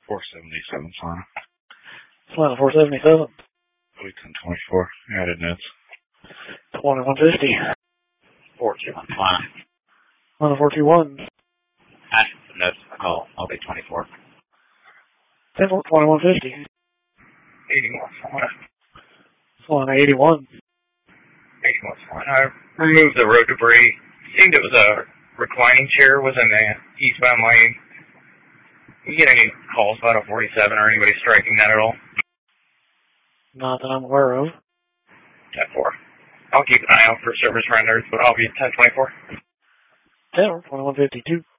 477, Solana. Solana 477. Wait, 1024. Added notes. 2150. 421, Solana. Solana 421. Added notes. I'll be 24. 2150. 81, Solana. Solana 81. 81, Solana. I removed the road debris. Seemed it was a reclining chair was in the eastbound lane. You get any calls about a 47 or anybody striking that at all? Not that I'm aware of. 10-4. I'll keep an eye out for service renders, but I'll be 10-24. 2152.